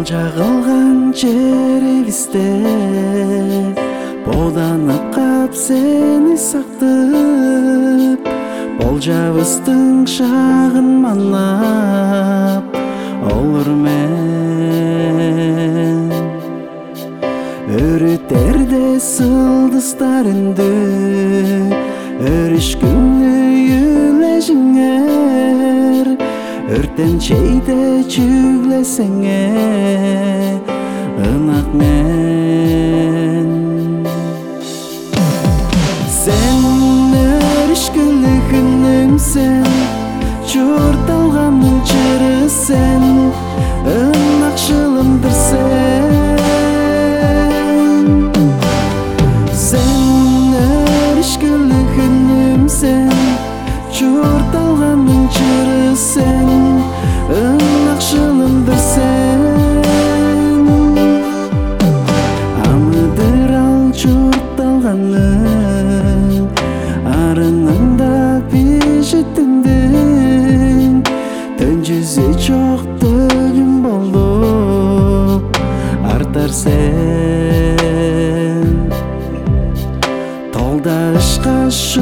Жагылган жерибизде боданып кап сени сактып, болжабыздың шағын манап олар мен өрүтерде сылдыстарынды өрүшкүнү үлежиңер өртен чейде чүглесеңе ынак мен сен өрүшкүлүгүнүмсен чурталганын чыры сен ынак шылымдыр сен өрүшкүлүгүнүмсен чурталганын чыры сен ынак шылымдыр амыдыр ал чурталганын арынында бижитиңдин төн жүзү жок төгүм болуп артар сен толдашка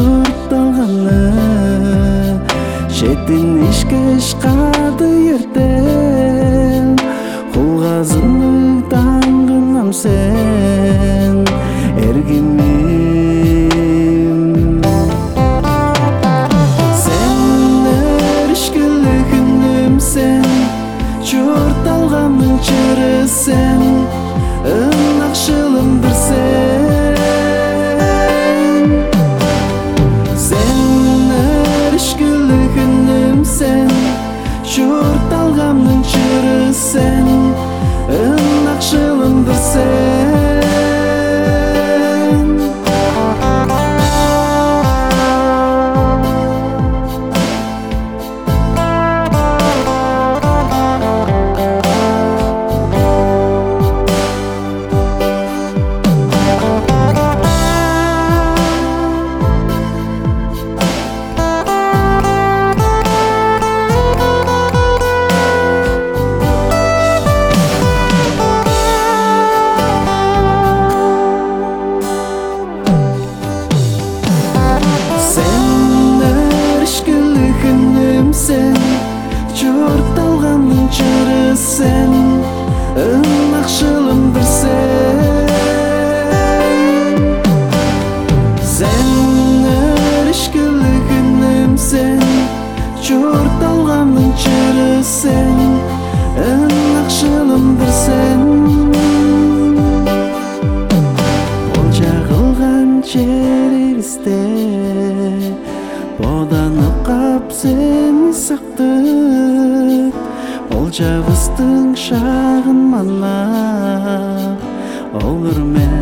шурталганын жетин ишке ишкады эртең кулгазының таңгынам сен эргимим сен өрүшкүлүгүнүмсен чурталганын чыры сен ынак шылымдыр сен чурталганын чыры сен ынак шылымдыр сен чурталганын чыры сен ынак шылымдыр сен өрүшкүлүгүнүмсен чурталганын чыры сен ынак шылымдыр бол жагылган жерибизде боданып кап сени сактып, болжабыздың шағын манап олар мен